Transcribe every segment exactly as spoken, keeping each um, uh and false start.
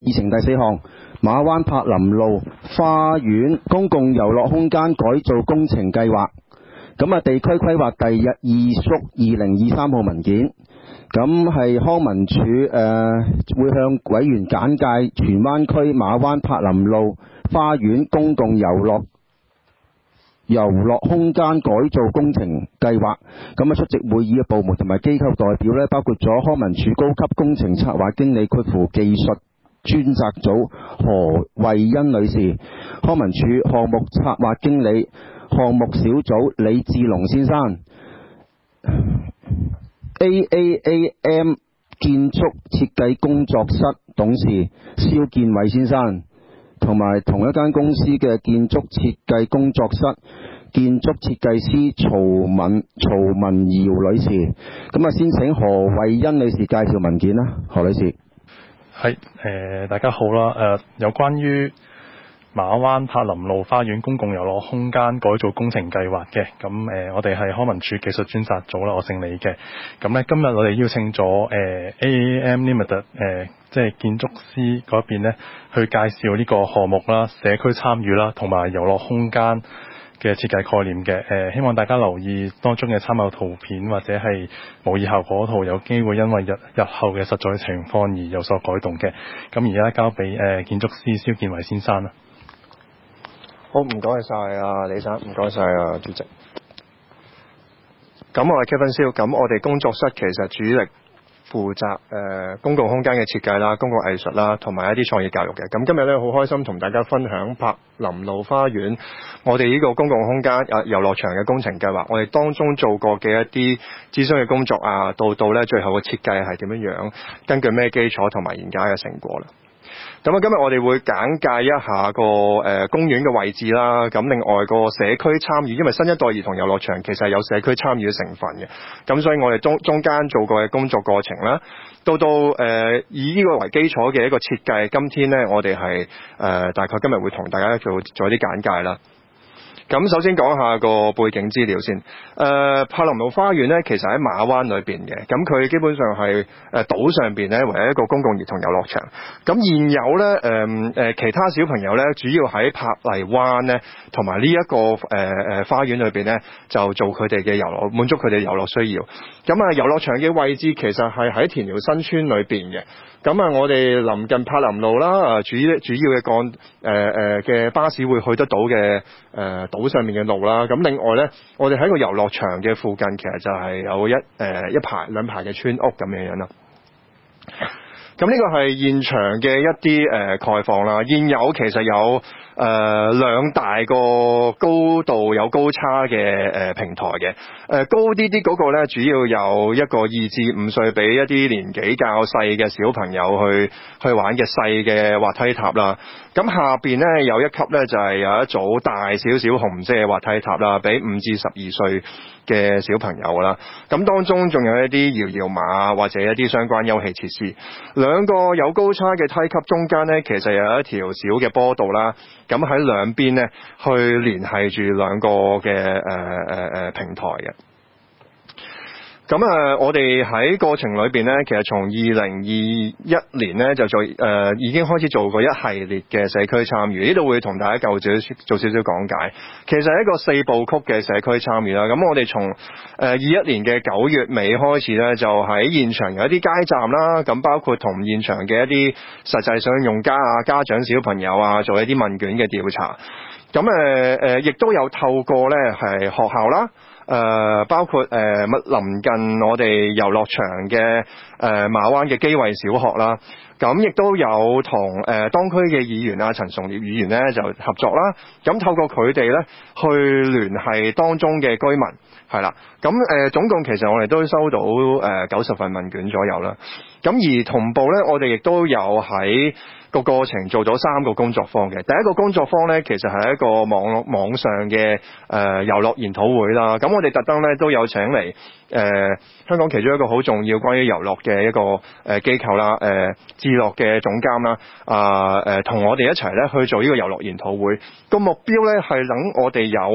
議程第四項，馬灣柏林路花園公共遊樂空間改造工程計劃。咁啊，地區規劃第一二叔二零二三號文件。咁係康文署誒、呃、會向委員簡介荃灣區馬灣柏林路花園公共遊樂遊樂空間改造工程計劃。咁啊，出席會議嘅部門同埋機構代表呢，包括咗康文署高級工程策劃經理括弧技術專責組何慧欣女士，康文署項目策劃經理項目小組李志龍先生， A A A M 建築設計工作室董事蕭建偉先生，同埋同一間公司嘅建築設計工作室建築設計師曹敏曹文瑤女士。咁啊，先請何慧欣女士介紹文件啦。何女士。 係誒、呃，大家好啦。誒、呃，有關於馬灣柏林路花園公共遊樂空間改造工程計劃嘅，咁誒、呃，我哋係康文署技術專責組啦，我姓李嘅。咁咧，今日我哋邀請咗誒、呃、A A M Limited 誒、呃，即係建築師嗰邊咧，去介紹呢個項目啦、社區參與啦，同埋遊樂空間嘅設計概念嘅。誒、呃，希望大家留意當中嘅參考圖片或者係模擬效果圖，有機會因為日日後嘅實在情況而有所改動嘅。咁而家交俾誒、呃、建築師蕭建偉先生啦。 好，唔該晒啊，李生，唔該晒啊，主席。咁我係 Kevin 蕭，咁我哋工作室其實主力負責誒、呃、公共空間嘅設計啦、公共藝術啦，同埋一啲創意教育嘅。咁今日咧好開心同大家分享柏林路花園我哋呢個公共空間啊遊樂場嘅工程計劃，我哋當中做過嘅一啲諮詢嘅工作啊，到到咧最後嘅設計係點樣樣，根據咩基礎同埋而家嘅成果啦。咁啊，今日我哋會簡介一下個誒、呃、公園嘅位置啦。咁另外個社區參與，因為新一代兒童遊樂場其實係有社區參與嘅成分嘅。咁所以我哋中中間做過嘅工作過程啦，到到誒、呃、以呢個為基礎嘅一個設計。今天呢，我哋係誒大概今日會同大家做做一啲簡介啦。咁首先講下個背景資料先。誒、呃，柏林路花園咧，其實喺馬灣裏邊嘅。咁佢基本上係誒島上邊咧，唯一一個公共兒童遊樂場。咁現有咧，誒、呃、誒其他小朋友咧，主要喺柏麗灣咧，同埋呢一個誒誒、呃、花園裏邊咧，就做佢哋嘅遊樂，滿足佢哋遊樂需要。咁啊，遊樂場嘅位置其實係喺田寮新村裏邊嘅。咁啊，我哋臨近柏林路啦，啊主主要嘅幹誒誒嘅巴士會去得到嘅誒島上面嘅路啦。咁另外咧，我哋喺個遊樂場嘅附近，其實就係有一誒、呃、一排兩排嘅村屋咁樣樣啦。咁呢個係現場嘅一啲誒、呃、概況啦。現有其實有誒兩、呃、大個高度有高差嘅誒、呃、平台嘅。誒、呃、高啲啲嗰個咧，主要有一個二至五歲俾一啲年紀較細嘅小朋友去去玩嘅細嘅滑梯塔啦。咁下邊咧有一級咧就係、是、有一組大少少紅色嘅滑梯塔啦，俾五至十二歲嘅小朋友啦。咁當中仲有一啲搖搖馬或者一啲相關休憩設施。兩個有高差嘅梯級中間咧，其實有一條小嘅坡道啦。咁喺兩邊咧去聯繫住兩個嘅誒誒誒平台嘅。咁啊，我哋喺過程裏邊咧，其實從二零二一年咧就做誒、呃、已經開始做過一系列嘅社區參與，呢度會同大家做少少做少少講解。其實係一個四部曲嘅社區參與啦。咁我哋從誒二一年嘅九月尾開始咧，就喺現場有一啲街站啦，咁包括同現場嘅一啲實際上用家啊、家長、小朋友啊，做一啲問卷嘅調查。咁誒誒，亦、呃、都有透過咧係學校啦。誒、呃、包括誒乜臨近我哋遊樂場嘅誒、呃、馬灣嘅基慧小學啦，咁亦都有同誒、呃、當區嘅議員啊陳崇業議員咧就合作啦，咁透過佢哋咧去聯繫當中嘅居民係啦，咁誒、呃、總共其實我哋都收到誒九十份問卷左右啦，咁而同步咧我哋亦都有喺個過程做咗三個工作坊嘅。第一個工作坊咧，其實係一個網絡網上嘅誒遊樂研討會啦。咁我哋特登咧都有請嚟誒、呃、香港其中一個好重要關於遊樂嘅一個誒、呃、機構啦，誒智樂嘅總監啦，啊誒同我哋一齊咧去做呢個遊樂研討會。個目標咧係等我哋有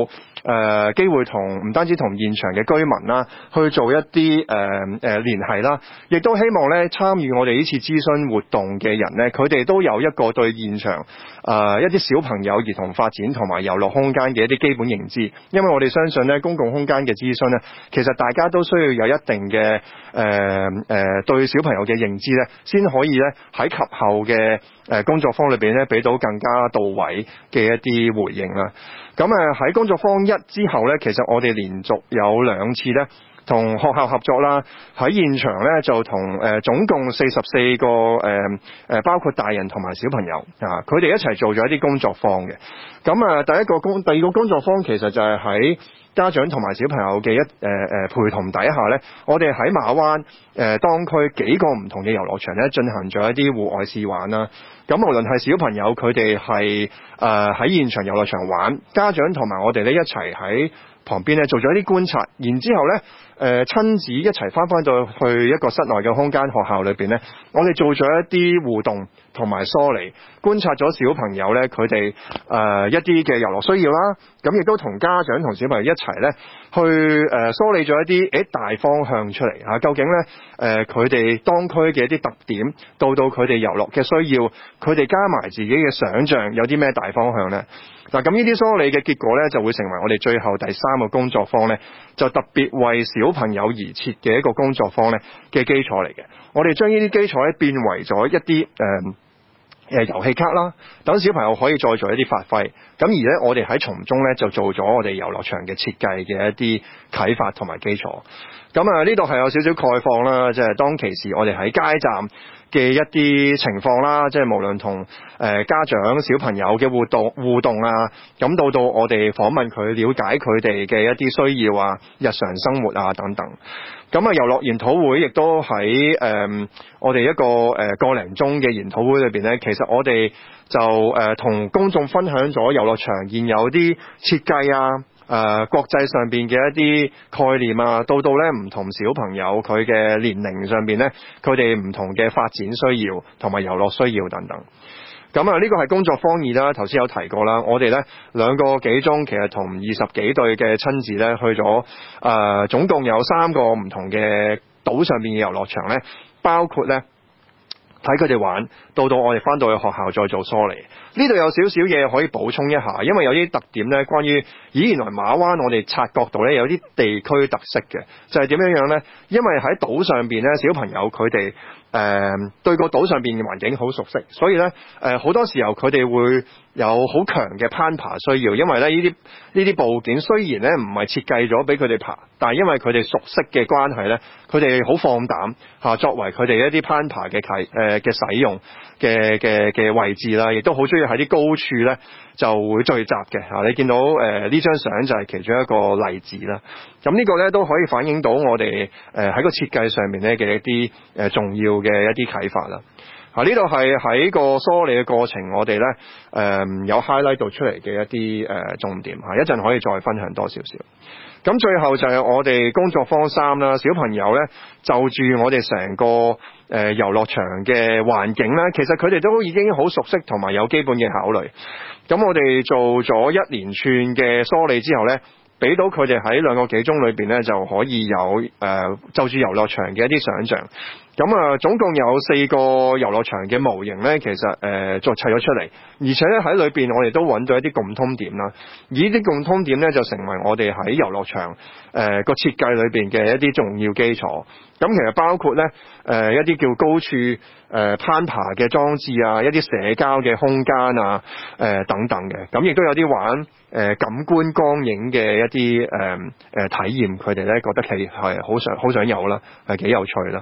誒機會同唔單止同現場嘅居民啦，去做一啲誒誒聯繫啦，亦都希望咧參與我哋呢次諮詢活動嘅人咧，佢哋都有一個對現場誒、呃、一啲小朋友兒童發展同埋遊樂空間嘅一啲基本認知，因為我哋相信咧公共空間嘅諮詢咧，其實大家都需要有一定嘅誒誒對小朋友嘅認知咧，先可以咧喺及後嘅誒工作坊裏邊咧，俾到更加到位嘅一啲回應啦。咁誒喺工作坊一之後咧，其實我哋連續有兩次咧，同學校合作啦，喺現場咧就同誒、呃、總共四十四個誒誒、呃、包括大人同埋小朋友啊，佢哋一齊做咗一啲工作坊嘅。咁啊，第一個工第二個工作坊其實就係喺家長同埋小朋友嘅一誒誒、呃、陪同底下咧，我哋喺馬灣誒、呃、當區幾個唔同嘅遊樂場咧進行咗一啲戶外試玩啦。咁無論係小朋友佢哋係誒喺現場遊樂場玩，家長同埋我哋咧一齊喺旁邊咧做咗一啲觀察，然之後咧誒親子一齊翻返到去一個室內嘅空間學校裏邊咧，我哋做咗一啲互動同埋梳理，觀察咗小朋友咧佢哋誒一啲嘅遊樂需要啦，咁亦都同家長同小朋友一齊咧去誒梳理咗一啲誒大方向出嚟嚇，究竟咧誒佢哋當區嘅一啲特點，到到佢哋遊樂嘅需要，佢哋加埋自己嘅想像有啲咩大方向咧？嗱，咁呢啲梳理嘅結果咧，就會成為我哋最後第三個工作坊咧，就特別為小朋友而設嘅一個工作坊咧嘅基礎嚟嘅。我哋將呢啲基礎咧變為咗一啲誒誒遊戲卡啦，等小朋友可以再做一啲發揮。咁而咧，我哋喺從中咧就做咗我哋遊樂場嘅設計嘅一啲啟發同埋基礎。咁啊，呢度係有少少概況啦，即係當其時我哋喺街站嘅一啲情況啦，即係無論同誒家長小朋友嘅互動互動啊，咁到到我哋訪問佢，了解佢哋嘅一啲需要啊、日常生活啊等等。咁啊，遊樂研討會亦都喺誒、呃、我哋一個誒、呃、個零鐘嘅研討會裏邊咧，其實我哋就誒同、呃、公眾分享咗遊樂場現有啲設計啊。誒、呃、國際上邊嘅一啲概念啊，到到咧唔同小朋友佢嘅年齡上邊咧，佢哋唔同嘅發展需要同埋遊樂需要等等。咁啊，呢個係工作坊二啦，頭先有提過啦。我哋咧兩個幾鐘，其實同二十幾對嘅親子咧去咗誒、呃，總共有三個唔同嘅島上邊嘅遊樂場咧，包括咧睇佢哋玩，到到我哋翻到去學校再做梳理。呢度有少少嘢可以補充一下，因為有啲特點咧，關於咦原來馬灣我哋察覺到咧有啲地區特色嘅，就係點樣樣咧？因為喺島上邊咧，小朋友佢哋誒對個島上邊嘅環境好熟悉，所以咧誒好多時候佢哋會有好強嘅攀爬需要，因為咧呢啲呢啲部件雖然咧唔係設計咗俾佢哋爬，但係因為佢哋熟悉嘅關係咧，佢哋好放膽嚇作為佢哋一啲攀爬嘅啟誒嘅使用嘅嘅嘅位置啦，亦都好中意喺啲高處咧就會聚集嘅嚇。你見到誒呢張相就係其中一個例子啦。咁呢個咧都可以反映到我哋誒喺個設計上面咧嘅一啲誒重要嘅一啲啟發啦。啊！呢度係喺個梳理嘅過程，我哋咧誒有 highlight 到出嚟嘅一啲誒、呃、重點嚇，一陣可以再分享多少少。咁最後就係我哋工作坊三啦，小朋友咧就住我哋成個誒、呃、遊樂場嘅環境咧，其實佢哋都已經好熟悉同埋有基本嘅考慮。咁我哋做咗一連串嘅梳理之後咧，俾到佢哋喺兩個幾鐘裏邊咧就可以有誒、呃、就住遊樂場嘅一啲想像。咁啊，總共有四個遊樂場嘅模型咧，其實誒作砌咗出嚟，而且咧喺裏邊我哋都揾到一啲共通點啦。而呢啲共通點咧就成為我哋喺遊樂場誒、呃、個設計裏邊嘅一啲重要基礎。咁其實包括咧誒、呃、一啲叫高處誒、呃、攀爬嘅裝置啊，一啲社交嘅空間啊，誒、呃、等等嘅。咁亦都有啲玩誒、呃、感官光影嘅一啲誒誒體驗，佢哋咧覺得係係好想好想有啦，係幾有趣啦。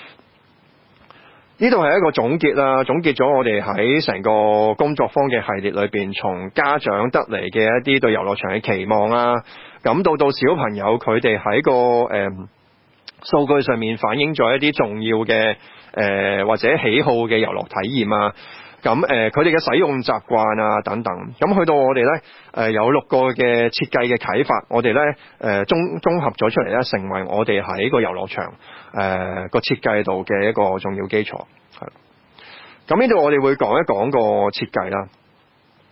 呢度係一個總結啦，總結咗我哋喺成個工作坊嘅系列裏邊，從家長得嚟嘅一啲對遊樂場嘅期望啊，咁到到小朋友佢哋喺個誒、呃、數據上面反映咗一啲重要嘅誒、呃、或者喜好嘅遊樂體驗啊，咁誒佢哋嘅使用習慣啊等等，咁去到我哋咧誒有六個嘅設計嘅啟發，我哋咧誒綜綜合咗出嚟咧，成為我哋喺個遊樂場誒個設計度嘅一個重要基礎。係，咁呢度我哋會講一講個設計啦。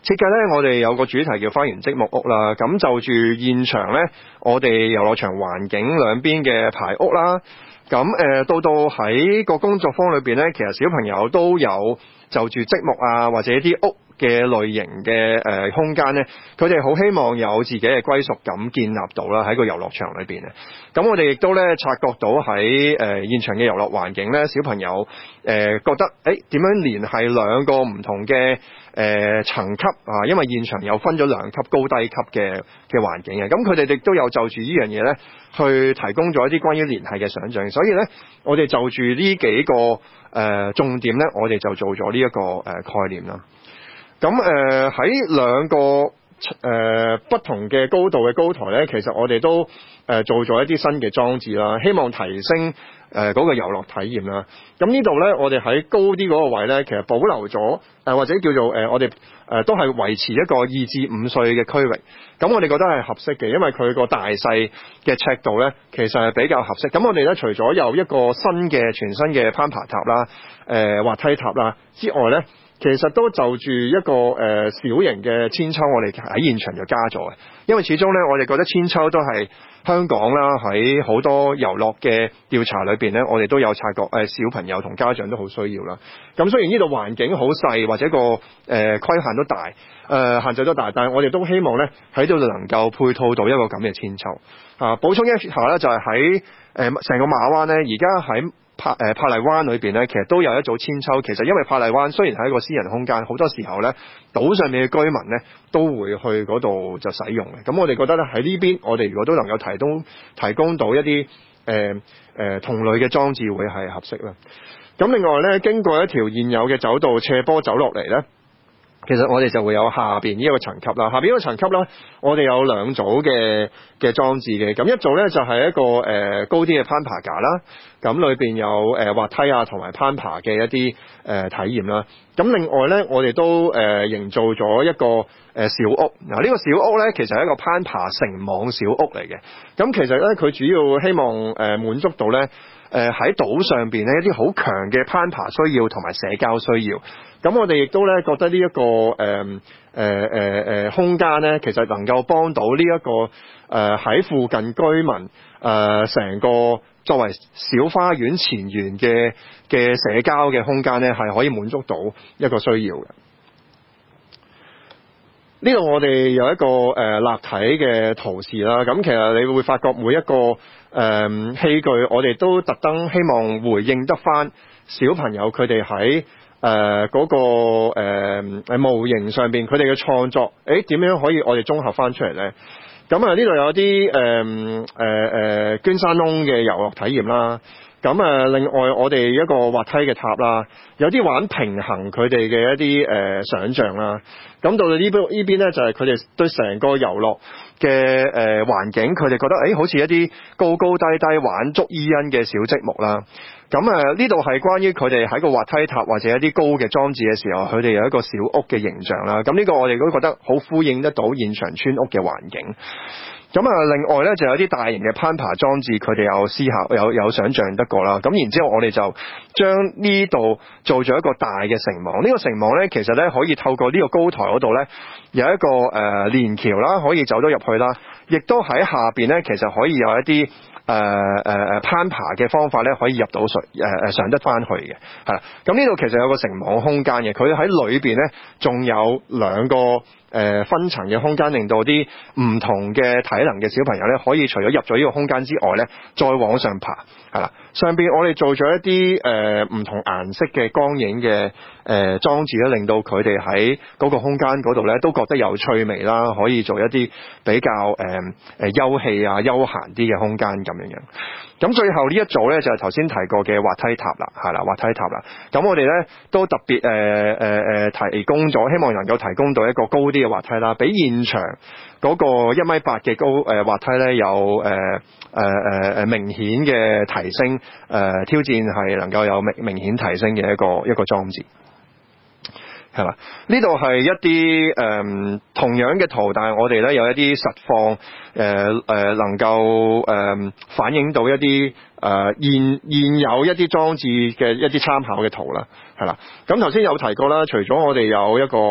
設計呢，我哋有個主題叫花園積木屋啦。咁就住現場呢，我哋遊樂場環境兩邊嘅排屋啦。咁誒到到喺個工作坊裏邊呢，其實小朋友都有就住積木啊，或者啲屋嘅類型嘅誒空間呢，佢哋好希望有自己嘅歸屬感建立到啦，喺個遊樂場裏邊。咁我哋亦都咧察覺到喺誒、呃、現場嘅遊樂環境咧，小朋友誒、呃、覺得誒點樣聯繫兩個唔同嘅誒、呃、層級啊，因為現場有分咗兩級高低級嘅嘅環境嘅，咁佢哋亦都有就住呢樣嘢咧，去提供咗一啲關於聯繫嘅想像。所以咧，我哋就住呢幾個誒、呃、重點咧，我哋就做咗呢一個誒、呃、概念啦。咁誒喺兩個誒、呃、不同嘅高度嘅高台咧，其實我哋都誒、呃、做咗一啲新嘅裝置啦，希望提升誒嗰、呃那個遊樂體驗啦。咁呢度咧，我哋喺高啲嗰個位咧，其實保留咗誒、呃、或者叫做誒、呃、我哋誒、呃、都係維持一個二至五歲嘅區域。咁我哋覺得係合適嘅，因為佢個大細嘅尺度咧，其實係比較合適。咁我哋咧除咗有一個新嘅全新嘅攀爬塔啦、誒、呃、滑梯塔啦之外咧，其實都就住一個誒、呃、小型嘅韆鞦，我哋喺現場就加咗嘅，因為始終咧，我哋覺得韆鞦都係香港啦，喺好多遊樂嘅調查裏邊咧，我哋都有察覺誒、呃、小朋友同家長都好需要啦。咁雖然呢度環境好細，或者個誒、呃、規限都大，誒、呃、限制都大，但係我哋都希望咧喺度能夠配套到一個咁嘅韆鞦。啊，補充一下咧，就係喺誒成個馬灣咧，而家喺柏誒柏麗灣裏邊咧，其實都有一組韆鞦。其實因為柏麗灣雖然係一個私人空間，好多時候咧島上面嘅居民咧都會去嗰度就使用嘅。咁我哋覺得咧喺呢邊，我哋如果都能夠提供提供到一啲誒誒同類嘅裝置，會係合適啦。咁另外咧，經過一條現有嘅走道斜坡走落嚟咧，其實我哋就會有下邊呢一個層級啦，下邊呢個層級啦，我哋有兩組嘅嘅裝置嘅，咁一組咧就係一個誒、呃、高啲嘅攀爬架啦，咁裏邊有誒、呃、滑梯啊同埋攀爬嘅一啲誒、呃、體驗啦，咁另外咧我哋都誒、呃、營造咗一個誒、呃、小屋，嗱、這、呢個小屋咧其實係一個攀爬繩網小屋嚟嘅，咁其實咧佢主要希望誒、呃、滿足到咧。誒喺島上邊咧一啲好強嘅攀爬需要同埋社交需要，咁我哋亦都咧覺得呢、這、一個誒誒誒誒空間咧，其實能夠幫到呢、這、一個誒喺、呃、附近居民誒成、呃、個作為小花園前緣嘅嘅社交嘅空間咧，係可以滿足到一個需要嘅。呢度我哋有一個誒、呃、立體嘅圖示啦，咁其實你會發覺每一個誒、呃、器具，我哋都特登希望回應得返小朋友佢哋喺誒嗰個誒誒、呃、模型上邊佢哋嘅創作，誒點樣可以我哋綜合返出嚟咧？咁啊呢度有啲誒誒誒捐山窿嘅遊樂體驗啦。咁啊，另外我哋一個滑梯嘅塔啦，有啲玩平衡佢哋嘅一啲誒、呃、想像啦。咁到到呢邊呢邊咧，就係佢哋對成個遊樂嘅誒環境，佢哋覺得誒、欸、好似一啲高高低低玩捉伊恩嘅小積木啦。咁啊，呢度係關於佢哋喺個滑梯塔或者一啲高嘅裝置嘅時候，佢哋有一個小屋嘅形象啦。咁呢個我哋都覺得好呼應得到現場村屋嘅環境。咁啊，另外咧就有啲大型嘅攀爬裝置，佢哋有思考、有有想像得過啦。咁然之後，我哋就將呢度做咗一個大嘅繩網。呢、這個繩網咧，其實咧可以透過呢個高台嗰度咧，有一個誒、呃、連橋啦，可以走到入去啦。亦都喺下邊咧，其實可以有一啲誒誒誒攀爬嘅方法咧，可以入到水誒誒上得翻去嘅，係啦。咁呢度其實有個繩網空間嘅，佢喺裏邊咧仲有兩個誒、呃、分層嘅空間，令到啲唔同嘅體能嘅小朋友咧，可以除咗入咗呢個空間之外咧，再往上爬，係啦。上邊我哋做咗一啲誒唔同顏色嘅光影嘅誒裝置咧，令到佢哋喺嗰個空間嗰度咧都覺得有趣味啦，可以做一啲比較誒誒、呃、休憩啊、休閒啲嘅空間咁樣樣。咁最後呢一組咧就係頭先提過嘅滑梯塔啦，係啦，滑梯塔啦。咁我哋咧都特別誒誒誒提供咗，希望能夠提供到一個高啲嘅滑梯啦，比現場嗰個一米八嘅高誒、呃、滑梯咧有誒誒誒誒明顯嘅提升，誒、呃、挑戰係能夠有明明顯提升嘅一個一個裝置。係啦，呢度係一啲誒、呃、同樣嘅圖，但係我哋咧有一啲實況，誒、呃、誒、呃、能夠誒、呃、反映到一啲誒、呃、現現有一啲裝置嘅一啲參考嘅圖啦，係啦。咁頭先有提過啦，除咗我哋有一個誒、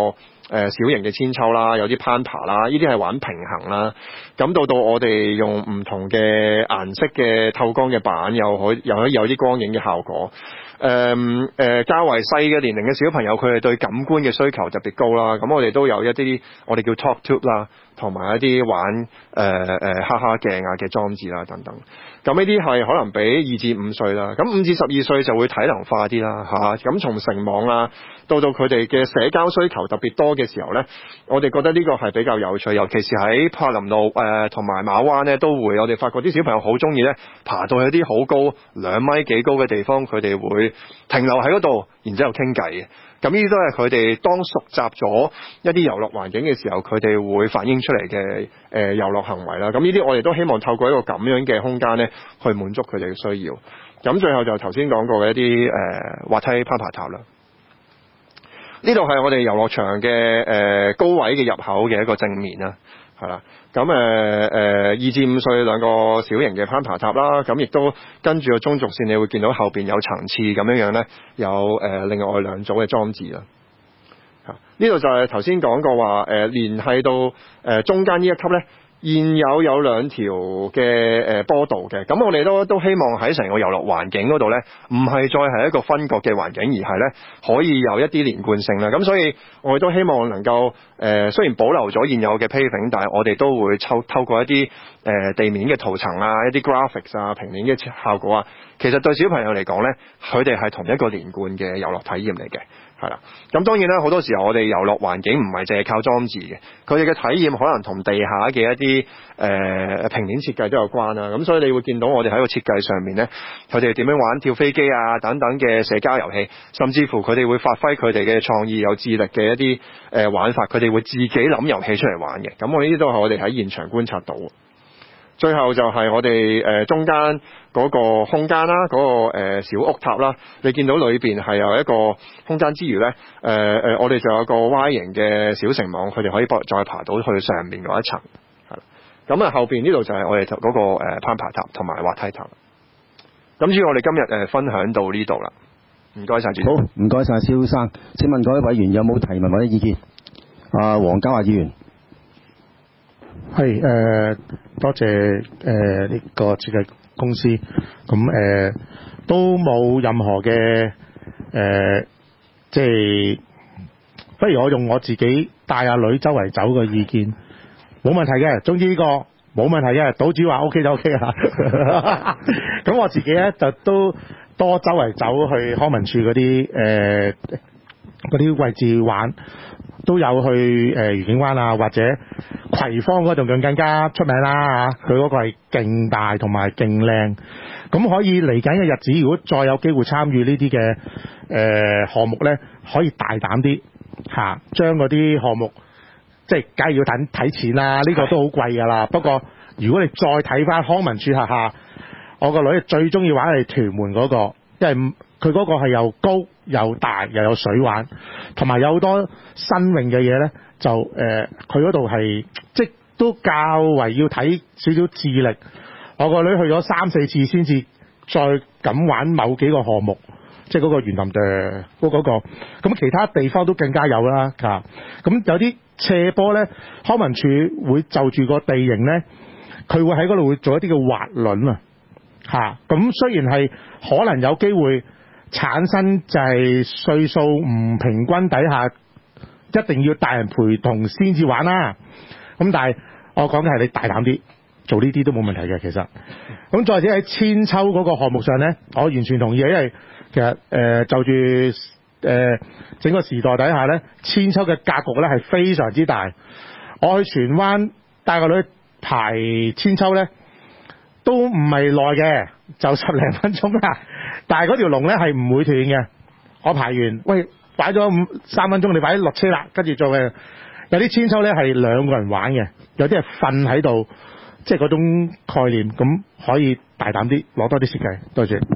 誒小型嘅千秋啦，有啲攀爬啦，呢啲係玩平衡啦。咁到到我哋用唔同嘅顏色嘅透光嘅板，又可又可以有啲光影嘅效果。誒、嗯、誒、呃，較為細嘅年齡嘅小朋友，佢哋對感官嘅需求特別高啦。咁我哋都有一啲我哋叫 Talk Tube 啦，同埋一啲玩誒誒、呃、哈哈鏡啊嘅裝置啦等等。咁呢啲係可能俾二至五歲啦。咁五至十二歲就會體能化啲啦嚇。咁、啊、從成網啊到到佢哋嘅社交需求特別多嘅時候呢，我哋覺得呢個係比較有趣。尤其是喺柏林路誒同埋馬灣呢，都會我哋發覺啲小朋友好中意呢，爬到去啲好高兩米幾高嘅地方，佢哋會停留喺嗰度，然之後傾偈嘅。咁呢啲都係佢哋當熟習咗一啲遊樂環境嘅時候，佢哋會反映出嚟嘅誒遊樂行為啦。咁呢啲我哋都希望透過一個咁樣嘅空間呢，去滿足佢哋嘅需要。咁最後就頭先講過嘅一啲誒、呃、滑梯攀爬塔啦。呢度係我哋遊樂場嘅誒、呃、高位嘅入口嘅一個正面啦，係啦。咁誒誒二至五歲兩個小型嘅攀爬塔啦，咁亦都跟住個中軸線，你會見到後邊有層次咁樣樣咧，有誒、呃、另外兩組嘅裝置啦。嚇，呢度就係頭先講過話誒、呃、連係到誒、呃、中間呢一級咧。現有有兩條嘅誒坡道嘅，咁我哋都都希望喺成個遊樂環境嗰度呢，唔係再係一個分割嘅環境，而係呢可以有一啲連貫性啦。咁所以我哋都希望能夠誒、呃，雖然保留咗現有嘅 paving，但係我哋都會透透過一啲誒、呃、地面嘅塗層啊、一啲 graphics 啊、平面嘅效果啊，其實對小朋友嚟講呢，佢哋係同一個連貫嘅遊樂體驗嚟嘅。係啦，咁當然啦，好多時候我哋遊樂環境唔係淨係靠裝置嘅，佢哋嘅體驗可能同地下嘅一啲誒、呃、平面設計都有關啦。咁所以你會見到我哋喺個設計上面呢，佢哋點樣玩跳飛機啊等等嘅社交遊戲，甚至乎佢哋會發揮佢哋嘅創意有智力嘅一啲誒、呃、玩法，佢哋會自己諗遊戲出嚟玩嘅。咁我呢啲都係我哋喺現場觀察到。最後就係我哋誒、呃、中間嗰個空間啦，嗰、那個誒、呃、小屋塔啦，你見到裏邊係有一個空間之餘咧，誒、呃、誒我哋仲有個 Y 型嘅小城網，佢哋可以幫再爬到去上面嗰一層，係啦。咁啊後邊呢度就係我哋嗰、那個誒、呃、攀爬塔同埋滑梯塔。咁至於我哋今日誒、呃、分享到呢度啦，唔該晒主席。 好，唔該晒蕭生。請問各位委員有冇提問或者意見？啊，黃家華議員。 係誒、呃，多謝誒呢、呃這個設計公司，咁誒、呃、都冇任何嘅誒、呃，即係不如我用我自己帶阿女周圍走嘅意見，冇問題嘅。總之呢個冇問題嘅，島主話 O K 就 O K 啦。咁我自己咧就都多周圍走去康文署嗰啲誒嗰啲位置玩。都有去誒愉景灣啊，或者葵芳嗰度更更加出名啦嚇，佢嗰個係勁大同埋勁靚，咁可以嚟緊嘅日子，如果再有機會參與呢啲嘅誒項目咧，可以大膽啲嚇，將嗰啲項目即係梗係要睇睇錢啦，呢、呢個都好貴㗎啦。不過如果你再睇翻康文署轄下，我個女最中意玩係屯門嗰、嗰個，因為佢嗰個係又高又大又有水玩，同埋有好多新穎嘅嘢咧，就誒佢嗰度係即都較為要睇少少智力。我個女去咗三四次先至再敢玩某幾個項目，即係嗰個園林嘅嗰嗰個。咁其他地方都更加有啦嚇。咁有啲斜坡咧，康文署會就住個地形咧，佢會喺嗰度會做一啲嘅滑輪啊嚇。咁雖然係可能有機會產生就係歲數唔平均底下，一定要大人陪同先至玩啦。咁但係我講嘅係你大膽啲做呢啲都冇問題嘅，其實。咁再者喺千秋嗰個項目上呢，我完全同意，因為其實誒、呃、就住誒、呃、整個時代底下呢，千秋嘅格局呢係非常之大。我去荃灣帶個女排千秋呢，都唔係耐嘅，就十零分鐘啦。但係嗰條龍咧係唔會斷嘅。我排完，喂，擺咗五三分鐘，你擺落車啦，跟住做嘅。有啲千秋咧係兩個人玩嘅，有啲係瞓喺度，即係嗰種概念，咁可以大膽啲攞多啲設計。多謝。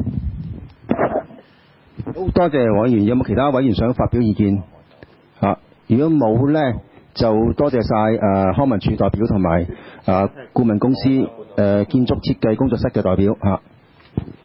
好多謝委員，有冇其他委員想發表意見？嚇、啊，如果冇咧，就多謝晒誒、呃、康文署代表同埋誒顧問公司誒、呃、建築設計工作室嘅代表嚇。啊